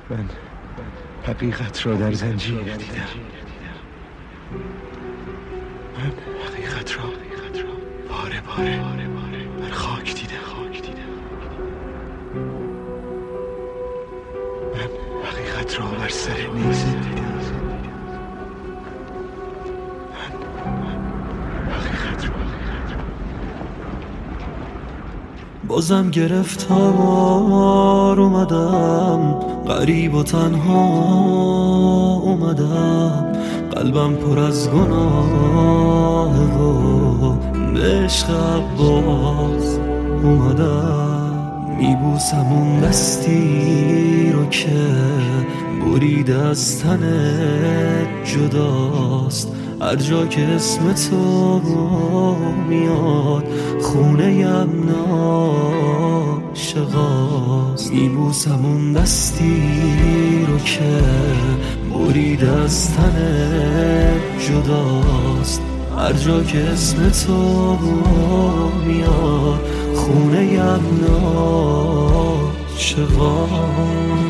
من حقیقت را در زنجیر دیدم. من حقیقت را باره باره بر خاک دیدم. من حقیقت را بر سر میز دیدم. بازم گرفتار اومدم، غریب و تنها اومدم، قلبم پر از گناه و به عشق عباس اومدم. میبوسم اون دستی رو که برید از تنت جداست، هر جا که اسم تو میاد خونه یم ناشقاست. میبوسم اون دستی رو که برید از تنت جداست، هر جا که اسم تو میاد خونه یم ناشقاست.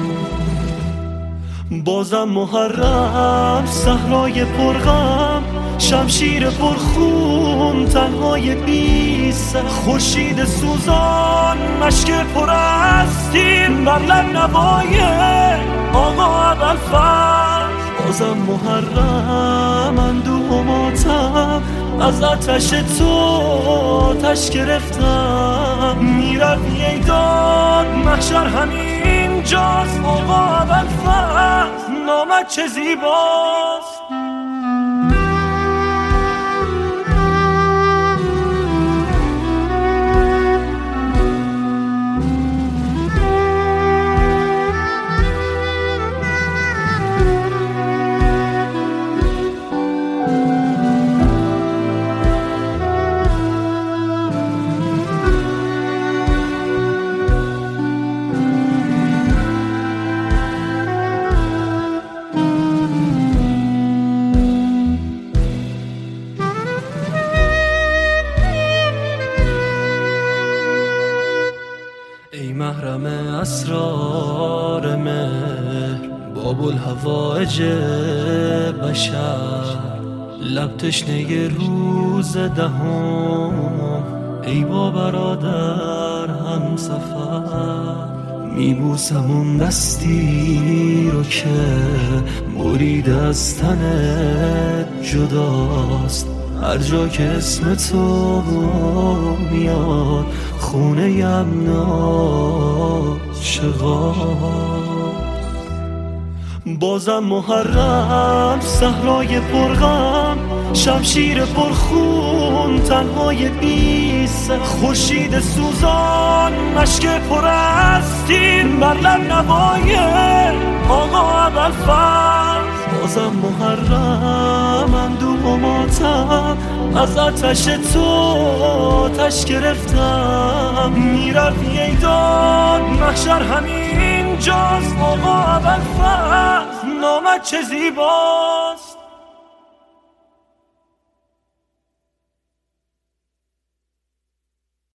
بازم محرم، صحرای پرغم، شمشیر پرخون، تنهای بیست، خورشید سوزان، مشک پر از تیر، بر لب نوای آقا ابوالفضل. بازم محرم، اندوه و ماتم، از آتش تو آتش گرفتم. میروی ای داد محشر همین جاست، آقا ابوالفضل نامت چه زیباست. ای محرم اسرار مهر، باب الحوائج بشر، لب تشنه روز دهم، ای با برادر هم سفر. میبوسم اون دستی رو که برید از تنت جداست، هر جا که اسم تو میاد خونه یم ناشقاست. بازم محرم، صحرای پرغم، شمشیر پرخون، تنهای بیست، خورشید سوزان، مشک پر از تیر، بر لب نوای آقا ابوالفضل. بازم محرم، اندوه و ماتم، از آتش تو آتش گرفتم. میروی ای داد محشر همین جاست، آقا ابوالفضل نامت چه زیباست.